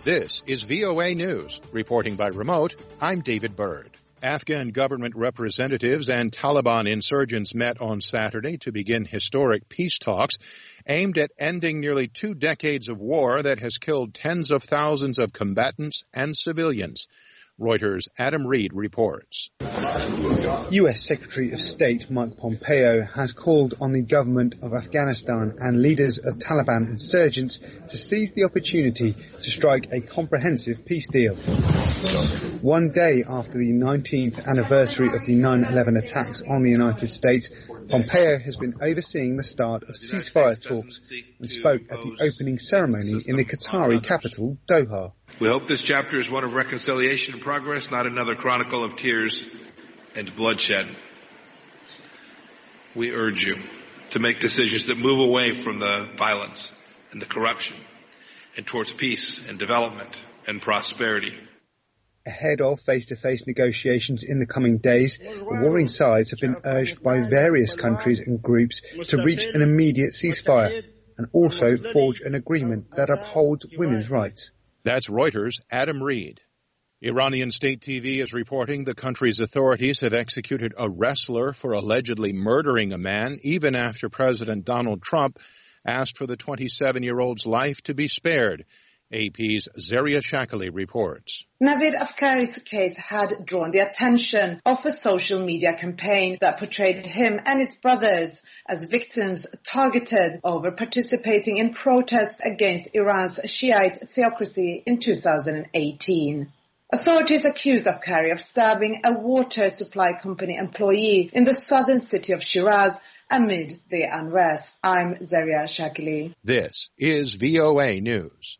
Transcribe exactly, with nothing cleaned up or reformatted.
This is V O A News. Reporting by remote, I'm David Byrd. Afghan government representatives and Taliban insurgents met on Saturday to begin historic peace talks aimed at ending nearly two decades of war that has killed tens of thousands of combatants and civilians. Reuters' Adam Reed reports. U S Secretary of State Mike Pompeo has called on the government of Afghanistan and leaders of Taliban insurgents to seize the opportunity to strike a comprehensive peace deal. One day after the nineteenth anniversary of the nine eleven attacks on the United States, Pompeo has been overseeing the start of ceasefire talks and spoke at the opening ceremony in the Qatari capital, Doha. We hope this chapter is one of reconciliation and progress, not another chronicle of tears and bloodshed. We urge you to make decisions that move away from the violence and the corruption and towards peace and development and prosperity. Ahead of face-to-face negotiations in the coming days, the warring sides have been urged by various countries and groups to reach an immediate ceasefire and also forge an agreement that upholds women's rights. That's Reuters' Adam Reed. Iranian state T V is reporting the country's authorities have executed a wrestler for allegedly murdering a man even after President Donald Trump asked for the twenty-seven-year-old's life to be spared. A P's Zaria Shakali reports. Navid Afkari's case had drawn the attention of a social media campaign that portrayed him and his brothers as victims targeted over participating in protests against Iran's Shiite theocracy in two thousand eighteen. Authorities accused Afkari of stabbing a water supply company employee in the southern city of Shiraz amid the unrest. I'm Zaria Shakali. This is V O A News.